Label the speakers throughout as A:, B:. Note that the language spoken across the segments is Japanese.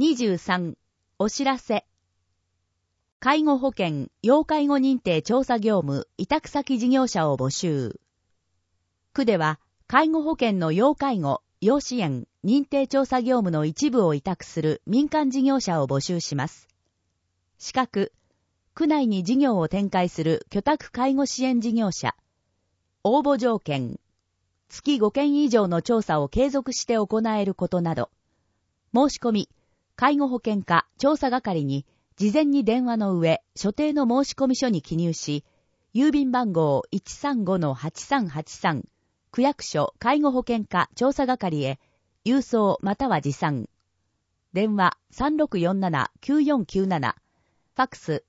A: 23、お知らせ。介護保険、要介護認定調査業務、委託先事業者を募集。区では、介護保険の要介護、要支援、認定調査業務の一部を委託する民間事業者を募集します。資格、区内に事業を展開する居宅介護支援事業者。応募条件、月5件以上の調査を継続して行えることなど。申し込み、介護保険課調査係に事前に電話の上、所定の申込書に記入し、郵便番号 135-8383、区役所介護保険課調査係へ、郵送または持参。電話 3647-9497、ファックス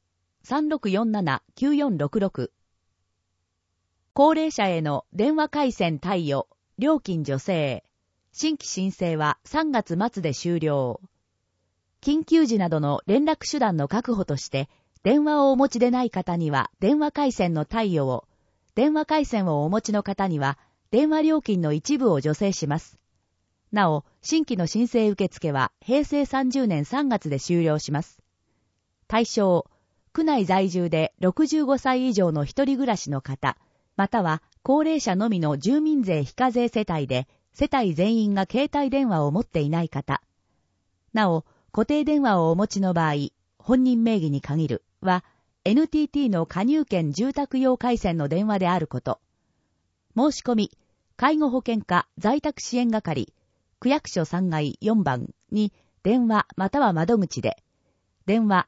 A: 3647-9466。高齢者への電話回線貸与、料金助成。新規申請は3月末で終了。緊急時などの連絡手段の確保として、電話をお持ちでない方には電話回線の貸与を、電話回線をお持ちの方には電話料金の一部を助成します。なお、新規の申請受付は平成30年3月で終了します。対象、区内在住で65歳以上の一人暮らしの方、または高齢者のみの住民税非課税世帯で、世帯全員が携帯電話を持っていない方。なお、固定電話をお持ちの場合、本人名義に限るは、NTT の加入券住宅用回線の電話であること。申し込み、介護保険課在宅支援係、区役所3階4番に電話または窓口で、電話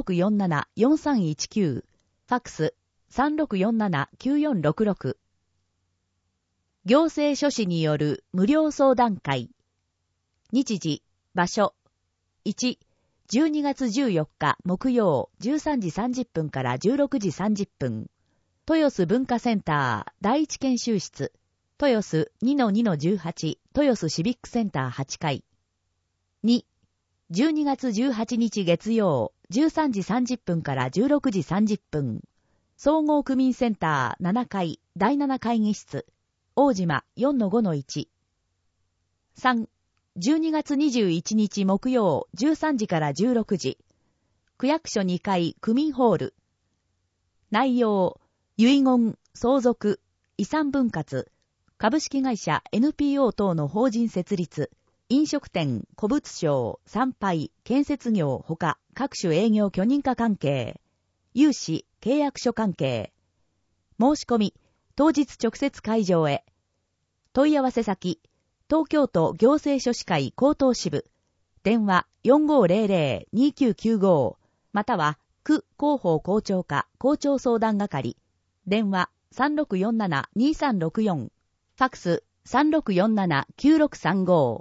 A: 3647-4319、ファックス 3647-9466。行政書士による無料相談会。日時、場所。1、12月14日木曜13時30分から16時30分。豊洲文化センター第一研修室。豊洲 2-2-18 豊洲シビックセンター8階。2、12月18日月曜13時30分から16時30分。総合区民センター7階第7会議室。大島 4-5-1。3、12月21日木曜13時から16時。区役所2階区民ホール。内容、遺言、相続、遺産分割、株式会社 NPO 等の法人設立、飲食店、古物商、参拝、建設業ほか各種営業許認可関係、融資、契約書関係。申し込み、当日直接会場へ。問い合わせ先、東京都行政書士会高等支部。電話 4500-2995 または区広報校長課校長相談係。電話 3647-2364 ファックス 3647-9635。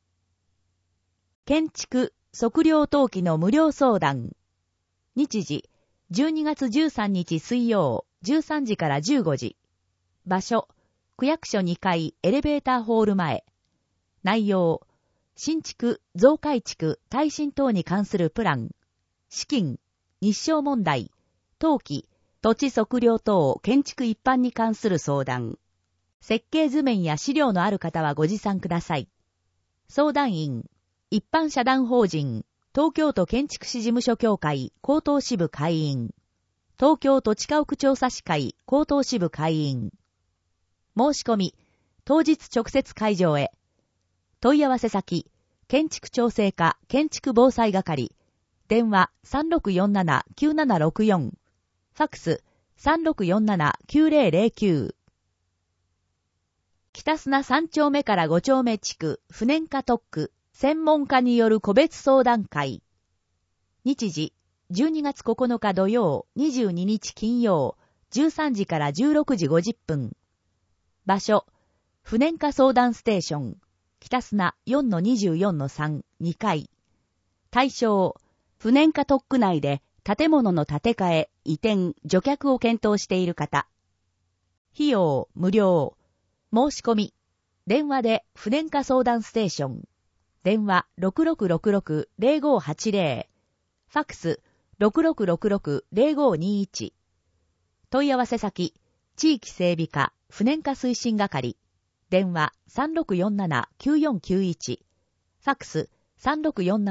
A: 建築、測量登記の無料相談。日時、12月13日水曜、13時から15時。場所、区役所2階エレベーターホール前。内容、新築、増改築、耐震等に関するプラン。資金、日照問題、登記、土地測量等、建築一般に関する相談。設計図面や資料のある方はご持参ください。相談員、一般社団法人、東京都建築士事務所協会高等支部会員。東京都地家屋調査士会高等支部会員。申し込み、当日直接会場へ。問い合わせ先、建築調整課建築防災係。電話 3647-9764。ファックス 3647-9009。北砂3丁目から5丁目地区不燃化特区専門家による個別相談会。日時、12月9日土曜、22日金曜、13時から16時50分。場所、不燃化相談ステーション、北砂 4-24-3、2階。対象、不燃化特区内で建物の建て替え、移転、除却を検討している方。費用、無料。申し込み。電話で不燃化相談ステーション。電話 6666-0580。ファックス 6666-0521。問い合わせ先、地域整備課不燃化推進係。電話 3647-9491。ファックス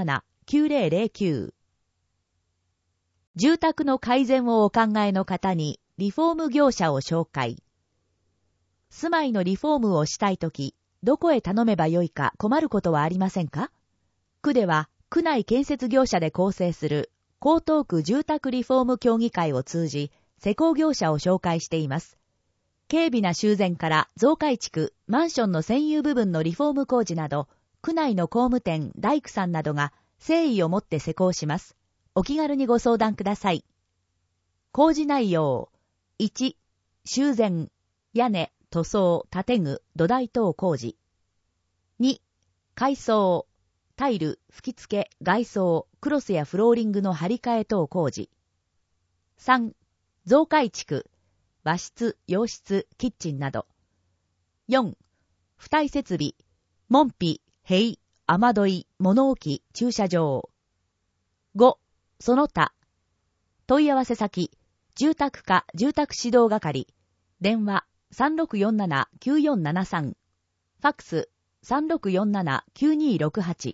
A: 9009。住宅の改善をお考えの方にリフォーム業者を紹介。住まいのリフォームをしたいとき、どこへ頼めばよいか困ることはありませんか？区では、区内建設業者で構成する江東区住宅リフォーム協議会を通じ、施工業者を紹介しています。軽微な修繕から増改築、マンションの占有部分のリフォーム工事など、区内の工務店、大工さんなどが誠意を持って施工します。お気軽にご相談ください。工事内容。1、修繕、屋根、塗装、建具、土台等工事。2、改装、タイル、吹き付け、外装、クロスやフローリングの張り替え等工事。3、増改築、和室、洋室、キッチンなど。4、付帯設備、門扉、塀、雨どい、物置、駐車場。5、その他。問い合わせ先、住宅課住宅指導係。電話、3647-9473。ファックス、3647-9268。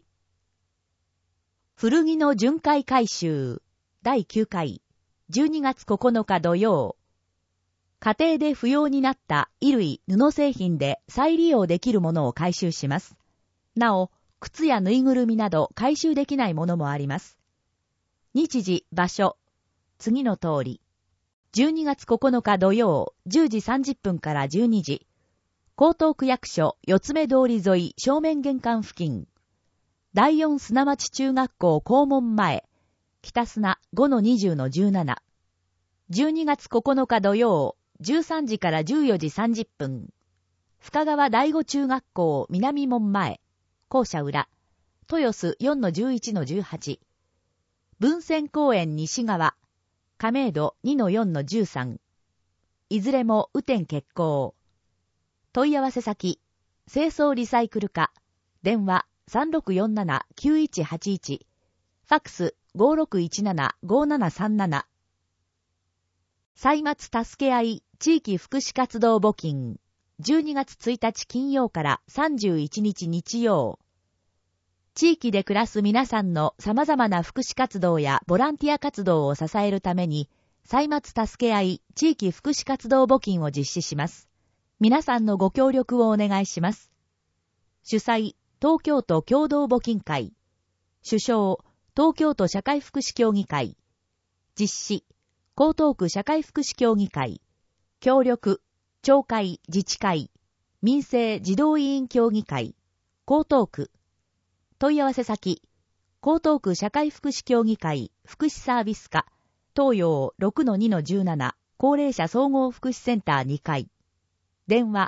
A: 古着の巡回回収。第9回。12月9日土曜。家庭で不要になった衣類、布製品で再利用できるものを回収します。なお、靴やぬいぐるみなど回収できないものもあります。日時、場所。次の通り。12月9日土曜、10時30分から12時。江東区役所、四つ目通り沿い正面玄関付近。第四砂町中学校校門前。北砂 5-20-17。12月9日土曜、13時から14時30分。深川第五中学校南門前。校舎裏。豊洲 4-11-18。文泉公園西側。亀戸 2-4-13。いずれも雨天決行。問い合わせ先、清掃リサイクル課。電話3647-9181。ファックス5617-5737。歳末助け合い地域福祉活動募金。12月1日金曜から31日日曜。地域で暮らす皆さんの様々な福祉活動やボランティア活動を支えるために、歳末助け合い地域福祉活動募金を実施します。皆さんのご協力をお願いします。主催、東京都共同募金会。主将、東京都社会福祉協議会。実施、江東区社会福祉協議会。協力、町会自治会。民生児童委員協議会。江東区。問い合わせ先、江東区社会福祉協議会福祉サービス課、東洋 6-2-17 高齢者総合福祉センター2階。電話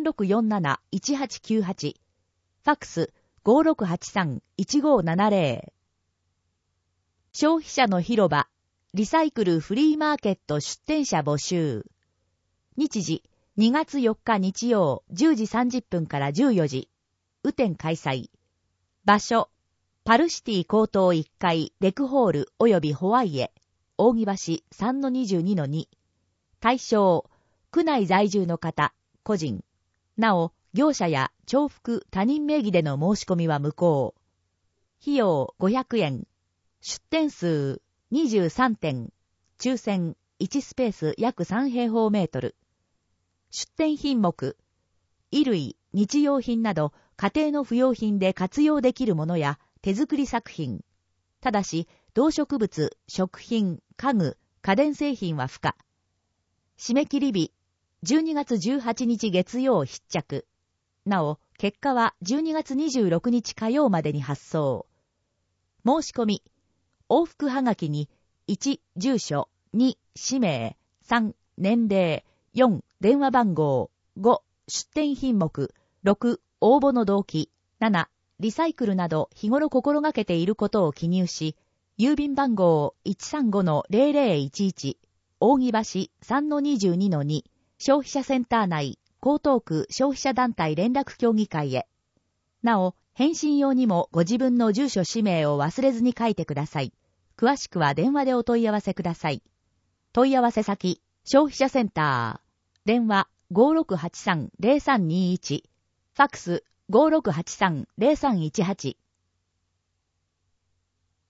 A: 3647-1898。ファックス5683-1570。消費者の広場、リサイクルフリーマーケット出店者募集。日時、2月4日日曜10時30分から14時。雨天開催。場所、パルシティ江東1階レクホール及びホワイエ、扇橋 3-22-2。対象、区内在住の方、個人。なお、業者や重複他人名義での申し込みは無効。費用500円。出店数23点。抽選1スペース約3平方メートル。出店品目、衣類、日用品など家庭の不用品で活用できるものや手作り作品。ただし、動植物、食品、家具、家電製品は不可。締め切り日、12月18日月曜必着。なお、結果は12月26日火曜までに発送。申し込み、往復はがきに、1、住所、2、氏名、3、年齢、4、電話番号、5、出店品目、6、応募の動機、7、リサイクルなど日頃心がけていることを記入し、郵便番号 135-0011、扇橋 3-22-2、消費者センター内、江東区消費者団体連絡協議会へ。なお、返信用にもご自分の住所氏名を忘れずに書いてください。詳しくは電話でお問い合わせください。問い合わせ先、消費者センター。電話5683-0321。ファックス5683-0318。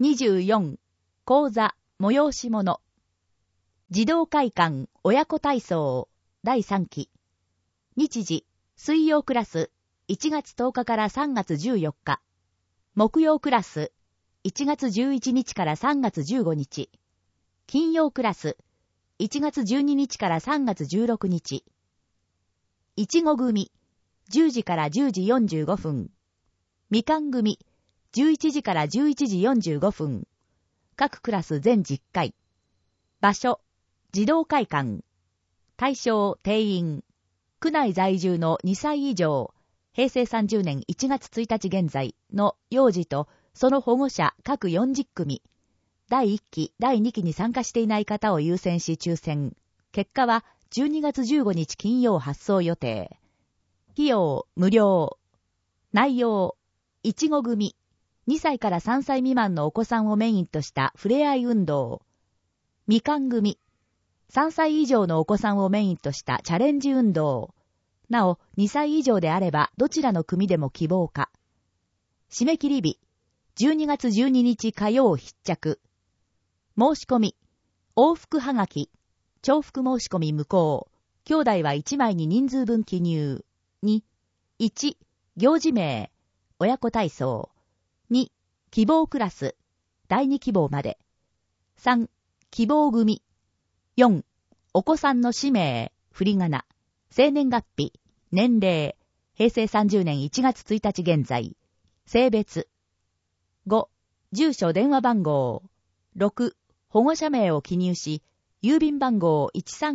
A: 24、講座、催し物。児童会館親子体操第3期。日時、水曜クラス、1月10日から3月14日。木曜クラス、1月11日から3月15日。金曜クラス、1月12日から3月16日。いちご組、10時から10時45分。みかん組、11時から11時45分。各クラス全10回。場所、児童会館。対象、定員。区内在住の2歳以上、平成30年1月1日現在の幼児とその保護者各40組。第1期、第2期に参加していない方を優先し抽選。結果は12月15日金曜発送予定。費用、無料。内容、いちご組。2歳から3歳未満のお子さんをメインとしたふれあい運動。みかん組。3歳以上のお子さんをメインとしたチャレンジ運動。なお、2歳以上であればどちらの組でも希望可。締め切り日、12月12日火曜必着。申し込み、往復はがき、重複申し込み無効。兄弟は1枚に人数分記入。2、1、行事名、親子体操。2、希望クラス、第2希望まで。3、希望組。4、お子さんの氏名、振り仮名、生年月日、年齢、平成30年1月1日現在、性別。5、住所電話番号。6、保護者名を記入し、郵便番号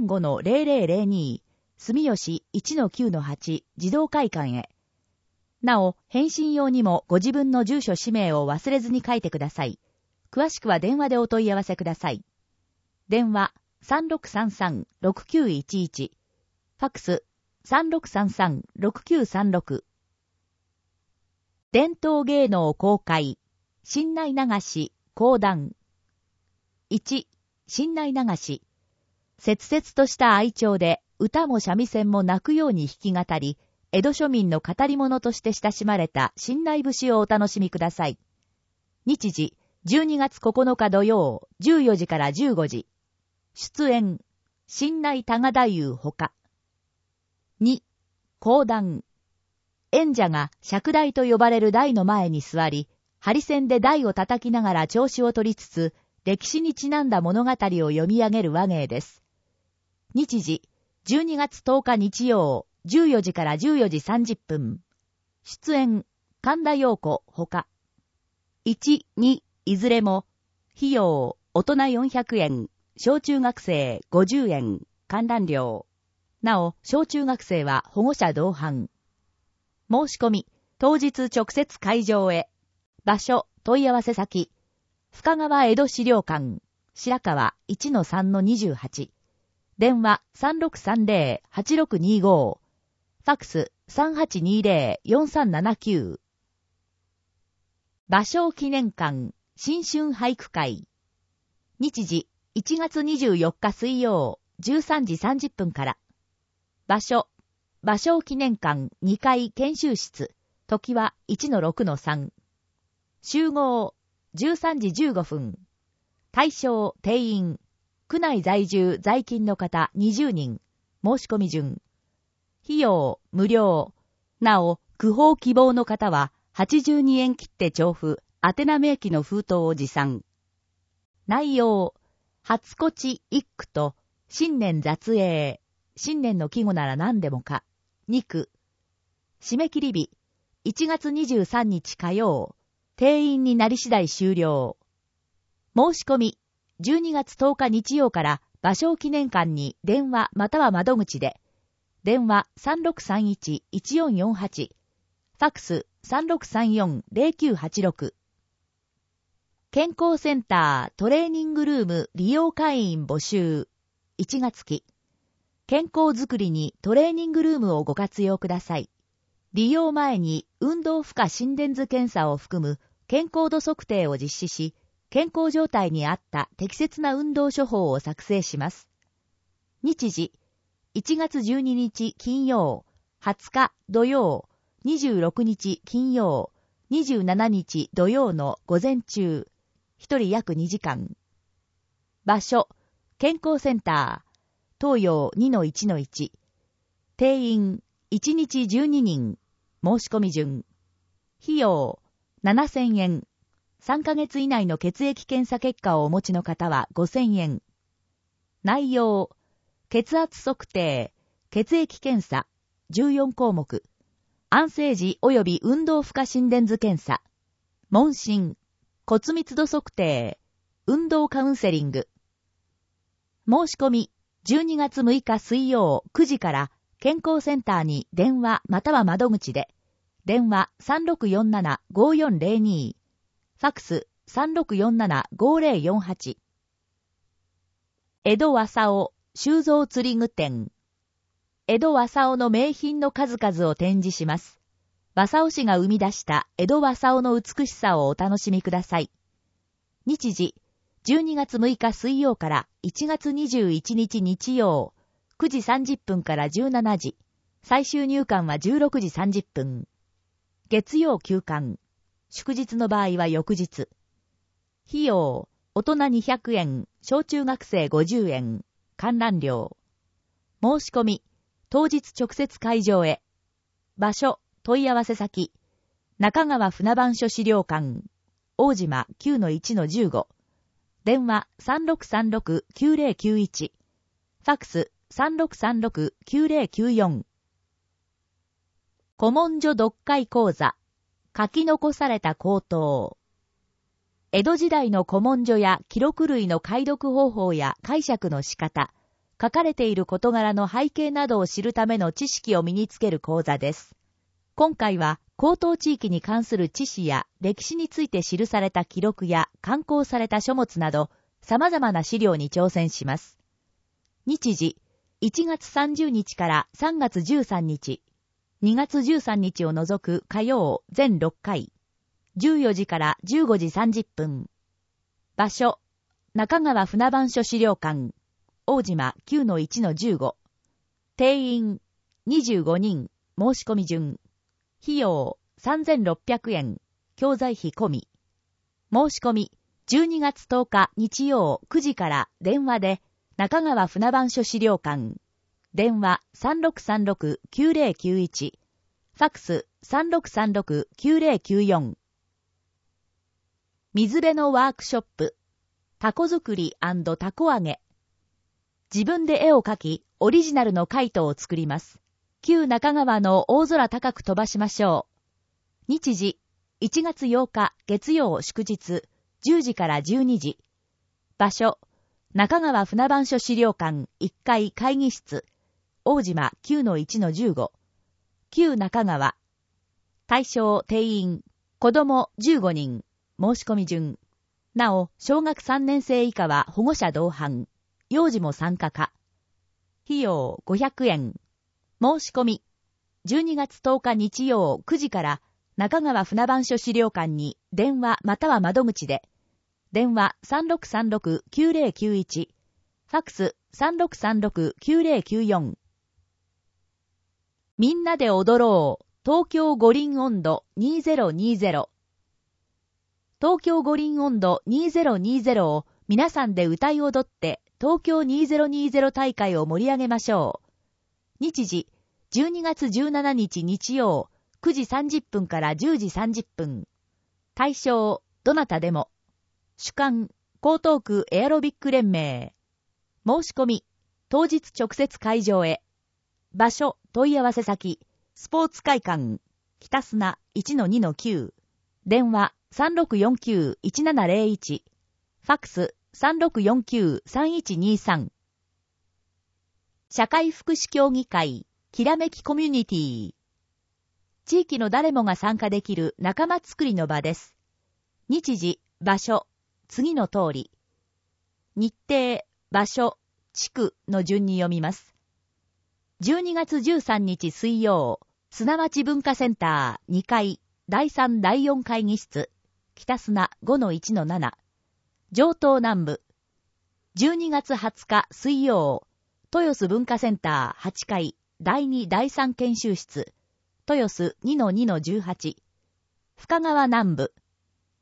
A: 135-0002、住吉 1-9-8 児童会館へ。なお、返信用にもご自分の住所氏名を忘れずに書いてください。詳しくは電話でお問い合わせください。電話 3633-6911。ファックス 3633-6936。伝統芸能公開。新内流し、講談。1、新内流し。切々とした愛調で、歌も三味線も泣くように弾き語り、江戸庶民の語り物として親しまれた新内節をお楽しみください。日時、12月9日土曜、14時から15時。出演、新内多賀太夫ほか。2、講談。演者が釈台と呼ばれる台の前に座り、ハリセンで台を叩きながら調子を取りつつ、歴史にちなんだ物語を読み上げる話芸です。日時、12月10日日曜、14時から14時30分。出演、神田陽子ほか。1、2、いずれも、費用、大人400円、小中学生50円、観覧料。なお、小中学生は保護者同伴。申し込み、当日直接会場へ。場所、問い合わせ先。深川江戸資料館、白川 1-3-28。電話 3630-8625。ファックス 3820-4379。芭蕉記念館新春俳句会。日時1月24日水曜13時30分から。場所、芭蕉記念館2階研修室。時は 1-6-3。集合13時15分。対象、定員。区内在住在勤の方20人。申し込み順。費用、無料。なお、句報希望の方は82円切って徴付、宛名明記の封筒を持参。内容、初こち一句と、新年雑詠。新年の季語なら何でもか。2句。締め切り日、1月23日火曜。定員になり次第終了。申し込み、12月10日日曜から芭蕉記念館に電話または窓口で。電話 3631-1448。ファックス 3634-0986。健康センタートレーニングルーム利用会員募集。1月期。健康づくりにトレーニングルームをご活用ください。利用前に運動負荷心電図検査を含む健康度測定を実施し、健康状態に合った適切な運動処方を作成します。日時、1月12日金曜、20日土曜、26日金曜、27日土曜の午前中。 1人約2時間。場所、健康センター、東洋 2-1-1。定員、1日12人。申し込み順。費用、7000円。3ヶ月以内の血液検査結果をお持ちの方は5000円。内容、血圧測定、血液検査、14項目。安静時及び運動負荷心電図検査。問診、骨密度測定、運動カウンセリング。申し込み、12月6日水曜9時から健康センターに電話または窓口で、電話 3647-5402、ファクス 3647-5048。江戸和佐夫収蔵釣り具店。江戸和佐夫の名品の数々を展示します。和佐夫氏が生み出した江戸和佐夫の美しさをお楽しみください。日時、12月6日水曜から1月21日日曜、9時30分から17時。最終入館は16時30分。月曜休館。祝日の場合は翌日。費用、大人200円、小中学生50円。観覧料。申し込み、当日直接会場へ。場所、問い合わせ先。中川船番所資料館。大島 9-1-15。電話 3636-9091。ファクス 3636-9094。古文書読解講座。書き残された口頭。江戸時代の古文書や記録類の解読方法や解釈の仕方、書かれている事柄の背景などを知るための知識を身につける講座です。今回は、江東地域に関する知識や歴史について記された記録や刊行された書物など、様々な資料に挑戦します。日時、1月30日から3月13日、2月13日を除く火曜全6回、14時から15時30分。場所、中川船番所資料館、大島 9-1-15。定員、25人、申し込み順。費用、3600円、教材費込み。申し込み、12月10日日曜9時から電話で、中川船番所資料館。電話 3636-9091。ファクス 3636-9094。水辺のワークショップ。タコ作り&タコ揚げ。自分で絵を描き、オリジナルのカイトを作ります。旧中川の大空高く飛ばしましょう。日時、1月8日月曜祝日、10時から12時。場所、中川船番所資料館1階会議室、大島 9-1-15。旧中川。対象定員、子供15人、申し込み順。なお、小学3年生以下は保護者同伴。幼児も参加可。費用500円。申し込み。12月10日日曜9時から中川船番所資料館に電話または窓口で。電話 3636-9091。ファクス 3636-9094。みんなで踊ろう。東京五輪音頭2020。東京五輪音頭2020を皆さんで歌い踊って東京2020大会を盛り上げましょう。日時、12月17日日曜、9時30分から10時30分。対象、どなたでも。主幹、江東区エアロビック連盟。申し込み、当日直接会場へ。場所、問い合わせ先、スポーツ会館、北砂 1-2-9。電話、3649-1701。ファクス、3649-3123。社会福祉協議会、きらめきコミュニティ。地域の誰もが参加できる仲間づくりの場です。日時、場所、次の通り。日程、場所、地区の順に読みます。12月13日水曜、砂町文化センター2階、第3第4会議室、北砂 5-1-7。城東南部。12月20日水曜、豊洲文化センター8階、第2第3研修室、豊洲 2-2-18。深川南部。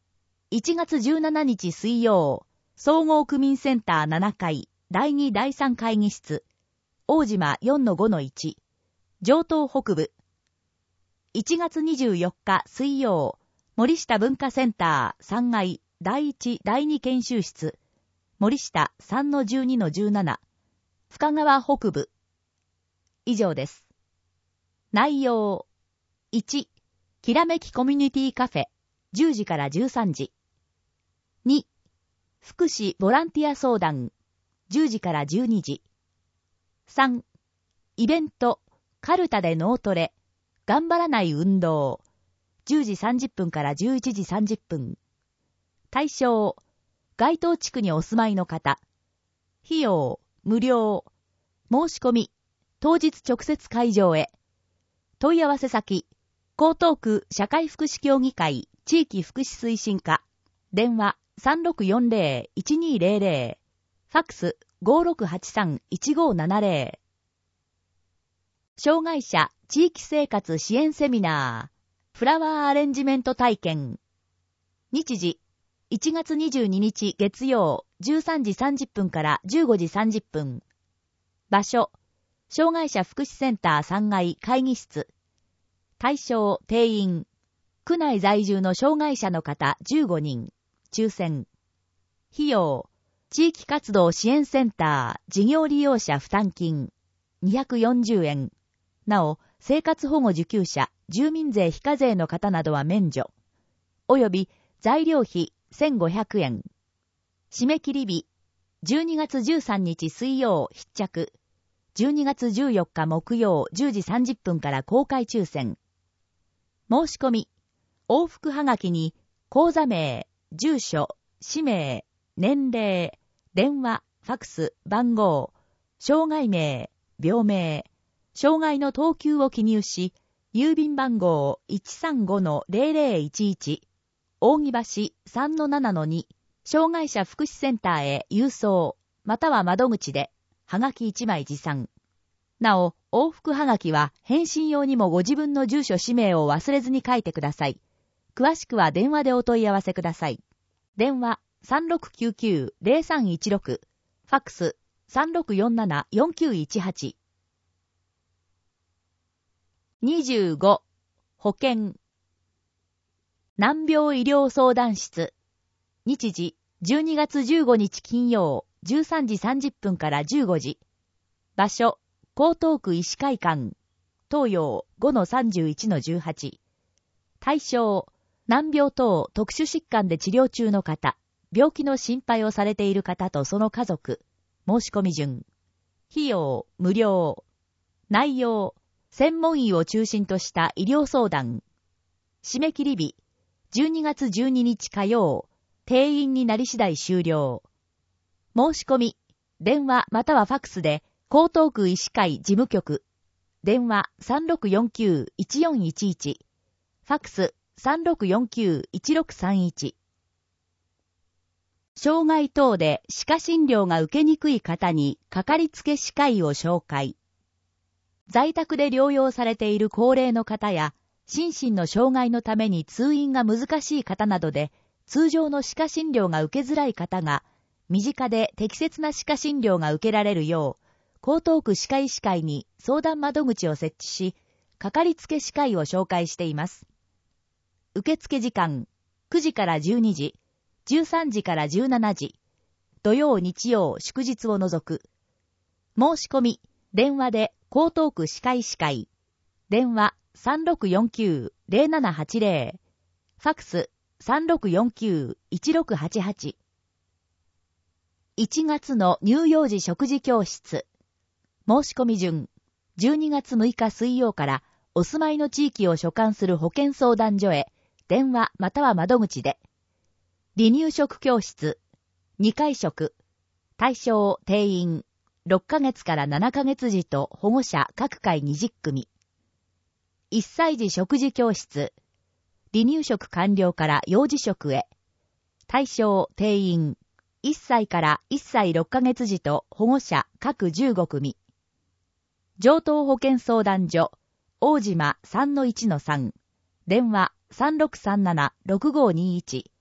A: 1月17日水曜、総合区民センター7階、第2第3会議室、大島 4-5-1、城東北部。1月24日水曜、森下文化センター3階、第1第2研修室、森下 3-12-17、深川北部。以上です。内容。1、きらめきコミュニティカフェ、10時から13時。2、福祉ボランティア相談、10時から12時。3、イベント、カルタで脳トレ、頑張らない運動、10時30分から11時30分。対象、該当地区にお住まいの方。費用、無料。申し込み、当日直接会場へ。問い合わせ先、江東区社会福祉協議会地域福祉推進課。電話 3640-1200。ファックス 5683-1570。障害者地域生活支援セミナー。フラワーアレンジメント体験。日時、1月22日月曜13時30分から15時30分。場所、障害者福祉センター3階会議室。対象、定員。区内在住の障害者の方15人。抽選。費用、地域活動支援センター事業利用者負担金。240円。なお、生活保護受給者、住民税非課税の方などは免除。および材料費1500円。締め切り日、12月13日水曜必着。12月14日木曜10時30分から公開抽選。申し込み、往復はがきに、口座名、住所、氏名、年齢、電話、ファクス、番号、障害名、病名、障害の等級を記入し、郵便番号 135-0011、扇橋 3-7-2、障害者福祉センターへ郵送、または窓口で、はがき1枚持参。なお、往復はがきは返信用にもご自分の住所氏名を忘れずに書いてください。詳しくは電話でお問い合わせください。電話 3699-0316、ファックス 3647-4918。25、保健。難病医療相談室。日時、12月15日金曜、13時30分から15時。場所、江東区医師会館。東洋 5-31-18。対象、難病等特殊疾患で治療中の方、病気の心配をされている方とその家族。申し込み順。費用、無料。内容、専門医を中心とした医療相談。締め切り日、12月12日火曜。定員になり次第終了。申し込み、電話またはファックスで、江東区医師会事務局。電話 3649-1411。ファックス 3649-1631。障害等で歯科診療が受けにくい方にかかりつけ歯科医を紹介。在宅で療養されている高齢の方や、心身の障害のために通院が難しい方などで、通常の歯科診療が受けづらい方が、身近で適切な歯科診療が受けられるよう、江東区歯科医師会に相談窓口を設置し、かかりつけ歯科医を紹介しています。受付時間、9時から12時、13時から17時、土曜日曜祝日を除く。申し込み、電話で江東区歯科医師会。電話 3649-0780。ファックス 3649-1688。1月の乳幼児食事教室。申し込み順。12月6日水曜からお住まいの地域を所管する保健相談所へ電話または窓口で。離乳食教室。2回食。対象定員。6ヶ月から7ヶ月児と保護者各回20組。1歳児食事教室。離乳食完了から幼児食へ。対象定員。1歳から1歳6ヶ月児と保護者各15組。城東保健相談所、大島 3-1-3。電話 3637-6521。フ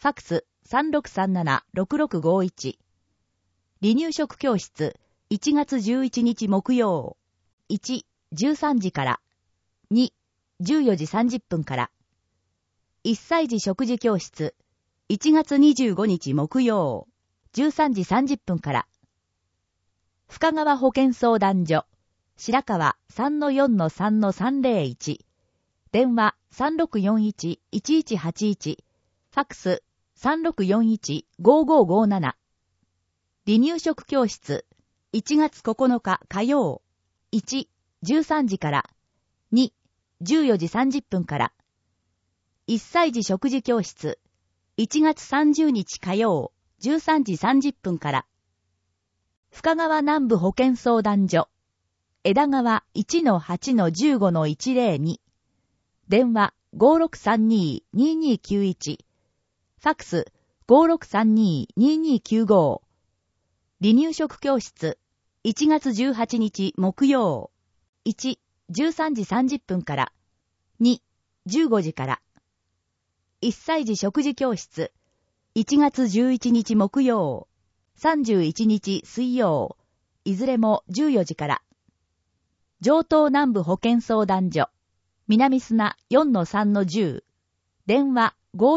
A: ファクス 3637-6651。離乳食教室、1月11日木曜。1、13時から。2、14時30分から。1歳児食事教室、1月25日木曜。13時30分から。深川保健相談所、白川 3-4-3-301。電話 3641-1181。ファクス 3641-5557。離乳食教室、1月9日火曜。1、13時から。2、14時30分から。1歳児食事教室、1月30日火曜。13時30分から。深川南部保健相談所、枝川 1-8-15-102。電話 5632-2291。ファクス 5632-2295。離乳食教室、1月18日木曜。1、13時30分から。2、15時から。1歳児食事教室、1月11日木曜。31日水曜。いずれも14時から。上東南部保健相談所、南砂 4-3-10。電話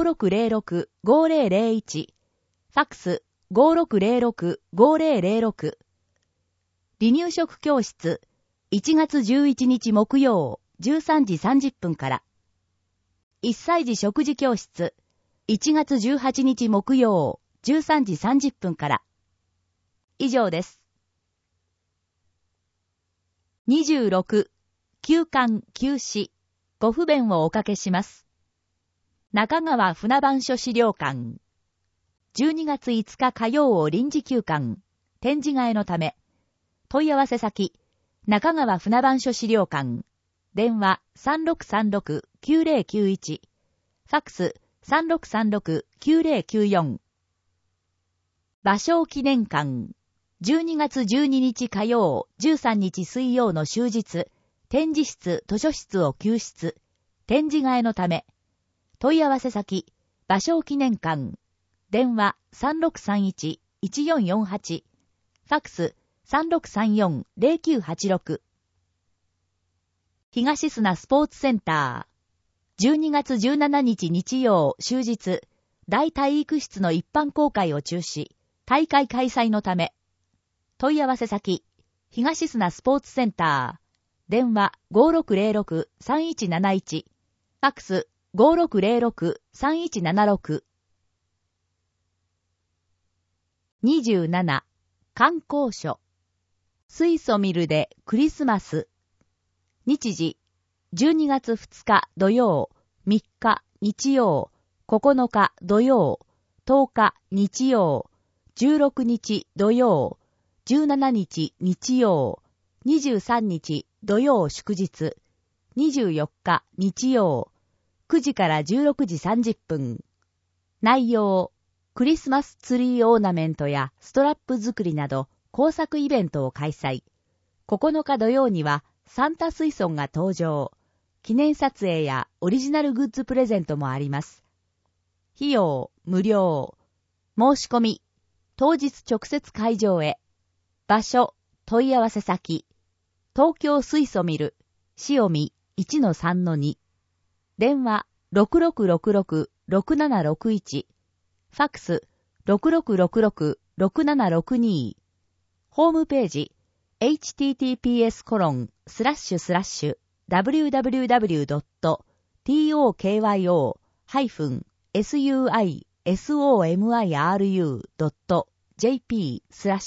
A: 5606-5001。ファクス 5606-5006。離乳食教室、1月11日木曜。13時30分から。1歳児食事教室、1月18日木曜。13時30分から。以上です。26、休刊休止、ご不便をおかけします。中川船番所資料館。12月5日火曜を臨時休館、展示替えのため。問い合わせ先、中川船番所資料館。電話 3636-9091。ファクス 3636-9094。芭蕉記念館。12月12日火曜、13日水曜の終日、展示室、図書室を休室、展示替えのため。問い合わせ先、芭蕉記念館。電話 3631-1448。ファクス 3634-0986。東砂スポーツセンター。12月17日日曜終日、大体育室の一般公開を中止、大会開催のため。問い合わせ先、東砂スポーツセンター。電話 5606-3171。ファクス 5606-3176。27、観光所。水素ミルでクリスマス。日時、12月2日土曜、3日日曜、9日土曜、10日日曜、16日土曜、17日日曜、23日土曜祝日、24日日曜、9時から16時30分。内容、クリスマスツリーオーナメントやストラップ作りなど工作イベントを開催。9日土曜にはサンタ水槽が登場。記念撮影やオリジナルグッズプレゼントもあります。費用、無料。申し込み、当日直接会場へ。場所、問い合わせ先。東京水素ミル、塩見 1-3-2。電話、6666-6761。ファクス、6666-6762。ホームページ、https://www.tokyosuisomiru.jp/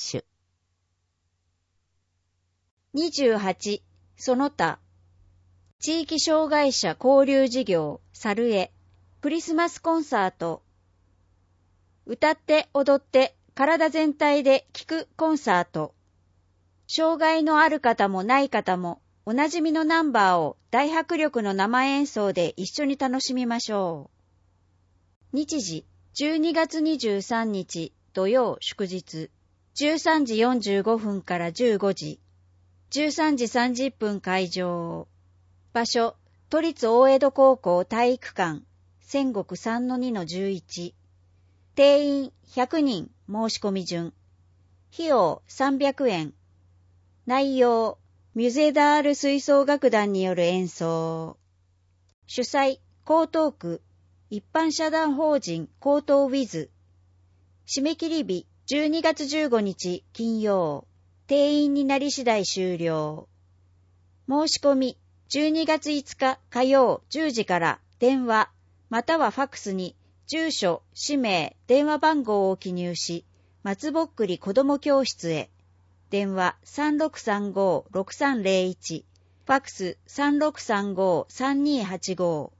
B: 28、その他、地域障害者交流事業、サルエ、クリスマスコンサート、歌って踊って体全体で聴くコンサート、障害のある方もない方もおなじみのナンバーを大迫力の生演奏で一緒に楽しみましょう。日時、12月23日土曜祝日、13時45分から15時、13時30分会場。場所、都立大江戸高校体育館、戦国 3-2-11。 定員100人申し込み順。費用300円。内容、ミュゼダール吹奏楽団による演奏。主催、江東区、一般社団法人江東ウィズ。締め切り日、12月15日金曜。定員になり次第終了。申し込み、12月5日火曜10時から電話、またはファックスに、住所、氏名、電話番号を記入し、松ぼっくり子ども教室へ。電話 3635-6301、ファックス 3635-3285。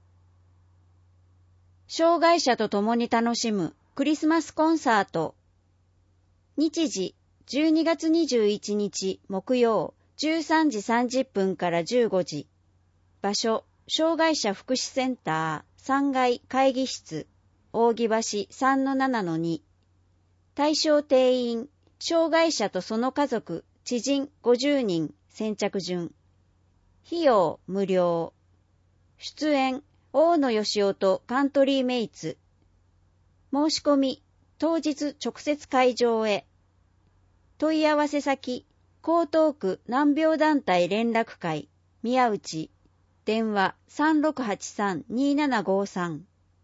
B: 障害者と共に楽しむクリスマスコンサート。日時、12月21日木曜13時30分から15時。場所、障害者福祉センター3階会議室、扇橋 3-7-2。対象定員、障害者とその家族、知人50人、先着順。費用無料。出演、大野義雄とカントリーメイツ。申し込み、当日直接会場へ。問い合わせ先、江東区難病団体連絡会、宮内。電話 3683-2753。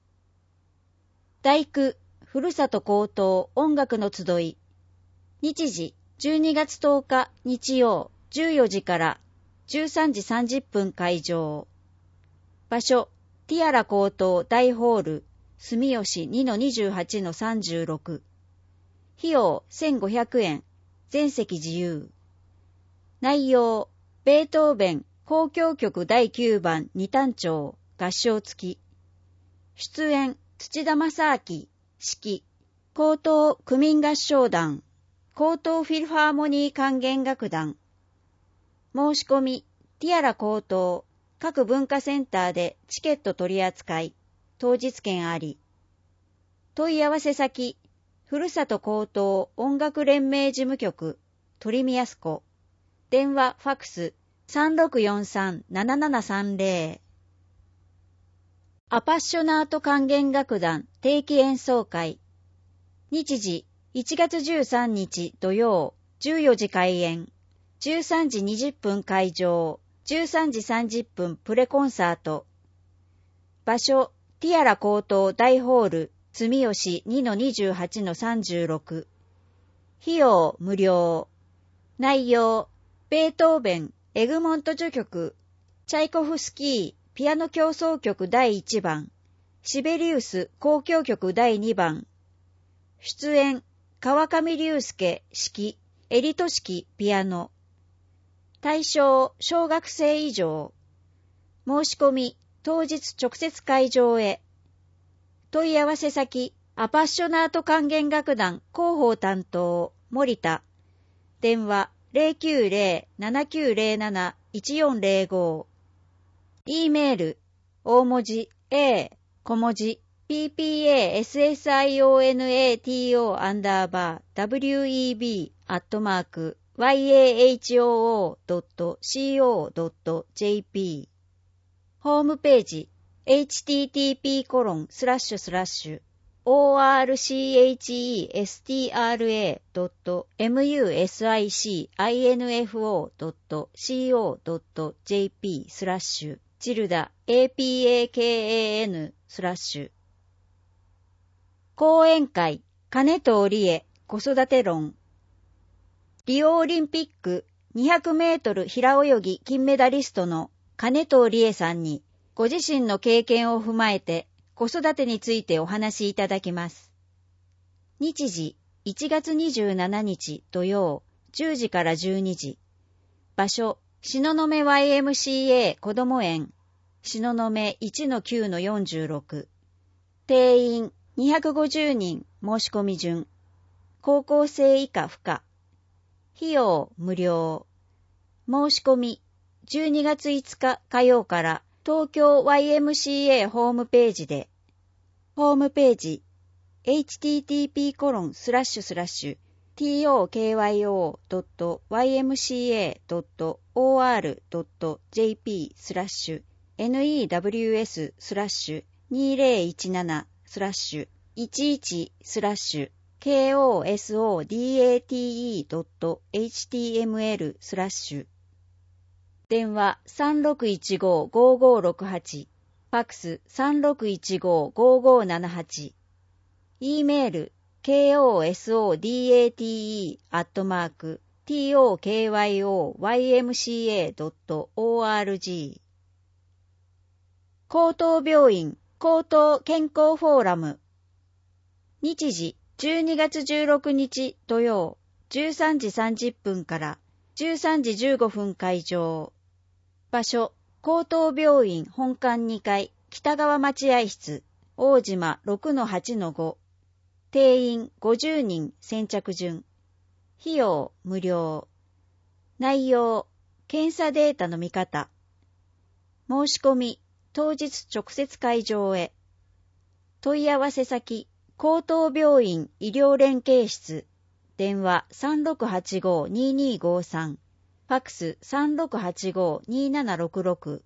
B: 第9、ふるさと高等音楽の集い。日時、12月10日日曜14時から13時30分会場。場所、ティアラ高等大ホール、住吉 2-28-36。費用1500円。全席自由。内容、ベートーベン交響曲第9番二単調合唱付き。出演、土田正明、指揮、高等区民合唱団、高等フィルハーモニー管弦楽団。申し込み、ティアラ高等、各文化センターでチケット取り扱い、当日券あり。問い合わせ先、ふるさと高等音楽連盟事務局、鳥宮須。電話ファックス 3643-7730。アパッショナート管弦楽団定期演奏会。日時1月13日土曜14時開演。13時20分会場。13時30分プレコンサート。場所、ティアラ高等大ホール、住吉 2-28-36。費用無料。内容、ベートーベン、エグモント序曲、チャイコフスキー、ピアノ協奏曲第1番、シベリウス交響曲第2番。出演、川上隆介、指揮、エリト式ピアノ。対象、小学生以上。申し込み、当日直接会場へ。問い合わせ先、アパッショナート管弦楽団広報担当、森田。電話 090-7907-1405。E メール、大文字 A、小文字 PPASSIONATO_web@yahoo.co.jp。 ホームページ http://orchestramusicinfo.co.jp/APAKAN/講演会、金藤理恵子育て論。リオオリンピック200メートル平泳ぎ金メダリストの金藤理恵さんに、ご自身の経験を踏まえて子育てについてお話しいただきます。日時1月27日土曜10時から12時。場所、東雲 YMCA 子ども園、東雲 1-9-46。定員250人申し込み順。高校生以下不可。費用無料。申し込み12月5日火曜から東京 YMCA ホームページで。ホームページ http://tokyo.ymca.or.jp/news/2017/ 11-kosodate.html/電話3615-5568、ファックス3615-5578、e メール kosodate@tokyoymca.org。 高等病院高等健康フォーラム。日時12月16日土曜13時30分から13時15分会場。場所高等病院本館2階北側待合室大島 6-8-5。定員50人先着順。費用無料。内容検査データの見方。申し込み当日直接会場へ。問い合わせ先高等病院医療連携室。電話3685-2253。ファックス3685-2766。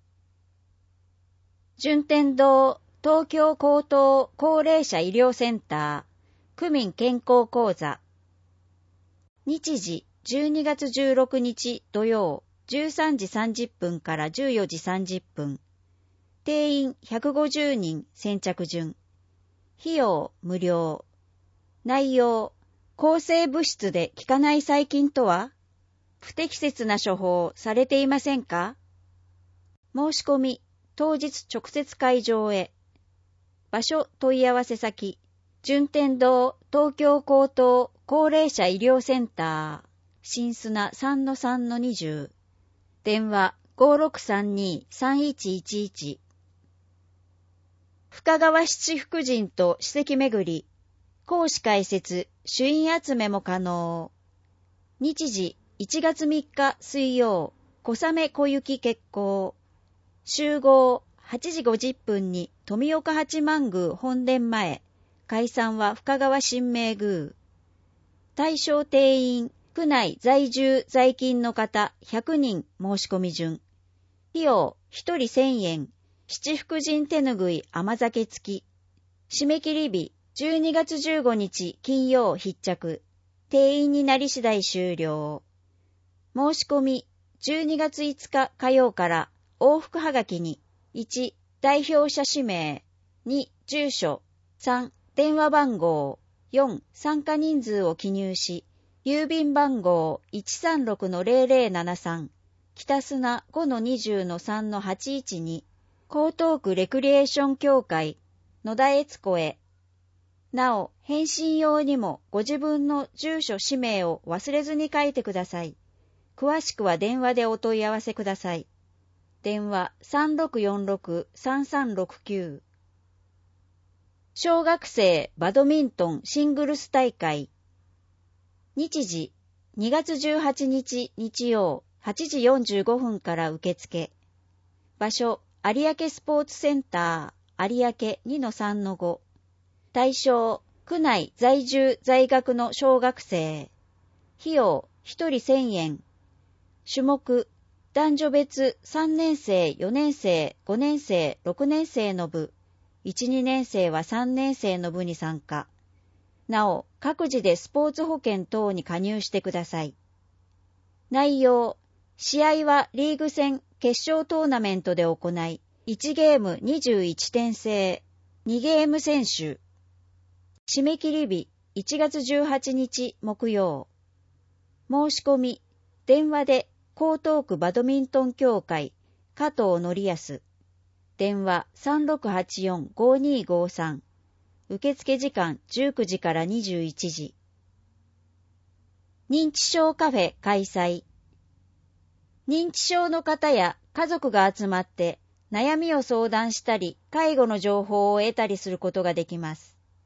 B: 順天堂東京高等高齢者医療センター区民健康講座。日時12月16日土曜13時30分から14時30分。定員150人先着順。費用無料。内容抗生物質で効かない細菌とは？不適切な処方されていませんか？申し込み当日直接会場へ。場所問い合わせ先順天堂東京高等高齢者医療センター新砂 3-3-20。電話5632-3111。深川七福神と史跡巡り講師解説朱印集めも可能。日時1月3日水曜小雨小雪決行。集合8時50分に富岡八幡宮本殿前。解散は深川神明宮。対象定員区内在住在勤の方100人申し込み順。費用1人1000円。七福神手ぬぐい甘酒付き。締め切り日12月15日金曜必着。定員になり次第終了。申し込み12月5日火曜から往復はがきに1代表者氏名2住所3電話番号4参加人数を記入し郵便番号 136-0073 北砂 5-20-3-812 江東区レクリエーション協会野田悦子へ。なお返信用にもご自分の住所氏名を忘れずに書いてください。詳しくは電話でお問い合わせください。電話3646-3369。小学生バドミントンシングルス大会。日時2月18日日曜8時45分から受付。場所有明スポーツセンター有明 2-3-5。対象区内在住在学の小学生。費用1人1000円。種目男女別3年生4年生5年生6年生の部。1、2年生は3年生の部に参加。なお、各自でスポーツ保険等に加入してください。内容、試合はリーグ戦決勝トーナメントで行い、1ゲーム21点制、2ゲーム選手。締め切り日、1月18日木曜。申し込み、電話で江東区バドミントン協会加藤則康。電話3684-5253。受付時間19時から21時。認知症カフェ開催。認知症の方や家族が集まって悩みを相談したり、介護の情報を得たりすることができます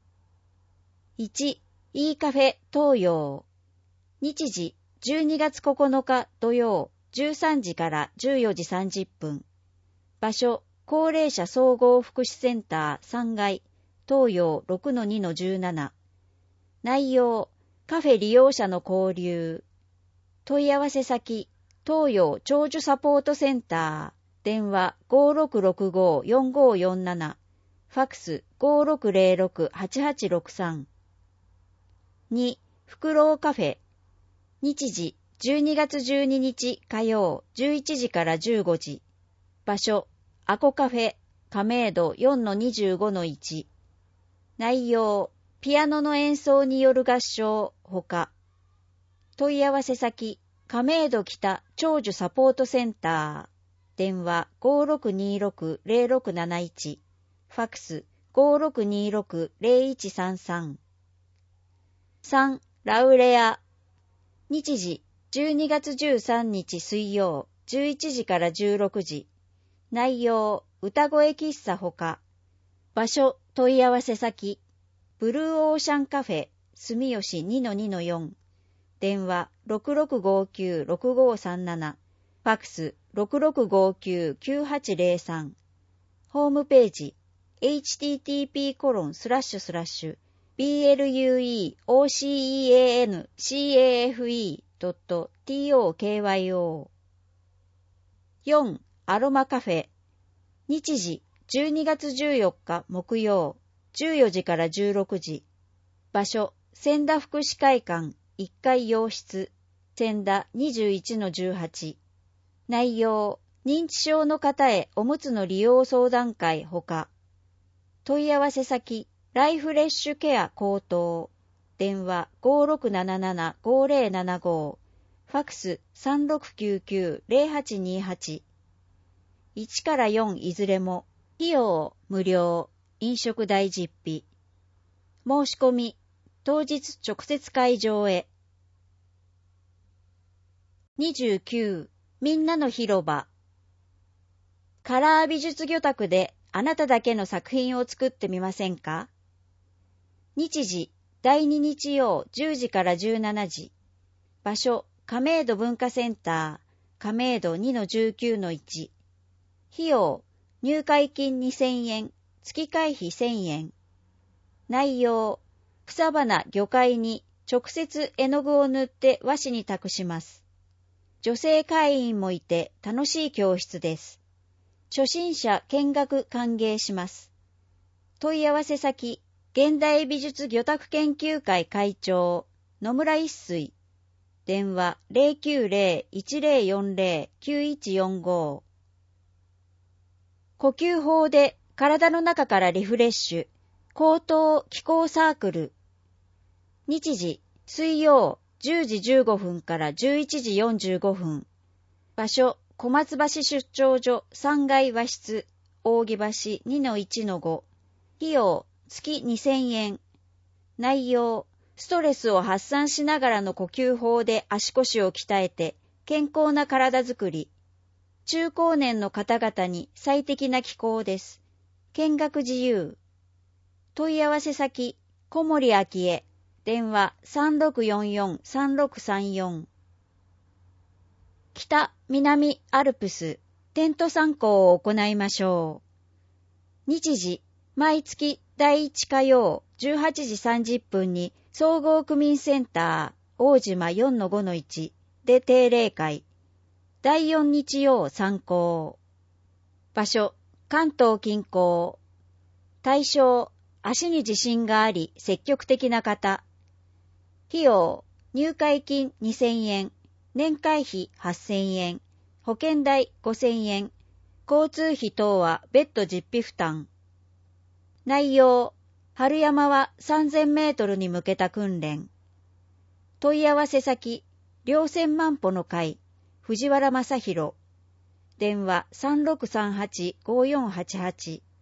B: 。1、E カフェ東洋。日時12月9日土曜13時から14時30分。場所、高齢者総合福祉センター3階、東洋 6-2-17。内容、カフェ利用者の交流。問い合わせ先、東洋長寿サポートセンター。電話 5665-4547。ファックス 5606-8863。2、フクロウカフェ。日時、12月12日火曜11時から15時。場所、アコカフェ、亀戸 4-25-1。内容、ピアノの演奏による合唱、ほか。問い合わせ先、亀戸北長寿サポートセンター。電話 5626-0671。ファックス 5626-0133。3. ラウレア。日時、12月13日水曜、11時から16時。内容、歌声喫茶ほか。場所、問い合わせ先、ブルーオーシャンカフェ、住吉 2-2-4。電話 6659-6537。ファックス 6659-9803。ホームページ、http://blueoceancafe.tokyo。 4. アロマカフェ。日時、12月14日木曜、14時から16時。場所、千田福祉会館1階洋室、千田 21-18。内容、認知症の方へおむつの利用相談会ほか。問い合わせ先、ライフレッシュケア高等。電話 5677-5075。ファックス 3699-0828。1から4いずれも、費用無料、飲食代実費。申し込み、当日直接会場へ。29、みんなの広場。カラー美術魚拓であなただけの作品を作ってみませんか？日時、第2日曜10時から17時。場所、亀戸文化センター、亀戸 2-19-1。費用、入会金2000円、月会費1000円。内容、草花魚介に直接絵の具を塗って和紙に託します。女性会員もいて楽しい教室です。初心者見学歓迎します。問い合わせ先、現代美術魚拓研究会会長、野村一水。電話 090-1040-9145。呼吸法で体の中からリフレッシュ、高等気候サークル。日時、水曜10時15分から11時45分。場所、小松橋出張所3階和室、扇橋 2-1-5。費用、月2000円。内容、ストレスを発散しながらの呼吸法で足腰を鍛えて、健康な体づくり。中高年の方々に最適な気候です。見学自由。問い合わせ先、小森明恵。電話 3644-3634。北、南、アルプス、テント参考を行いましょう。日時、毎月第1火曜18時30分に総合区民センター、大島 4-5-1 で定例会。第4日曜参考。場所、関東近郊。対象、足に自信があり積極的な方。費用、入会金2000円、年会費8000円、保険代5000円、交通費等は別途実費負担。内容、春山は3000メートルに向けた訓練。問い合わせ先、稜線万歩の会、藤原正宏。電話 3638-5488。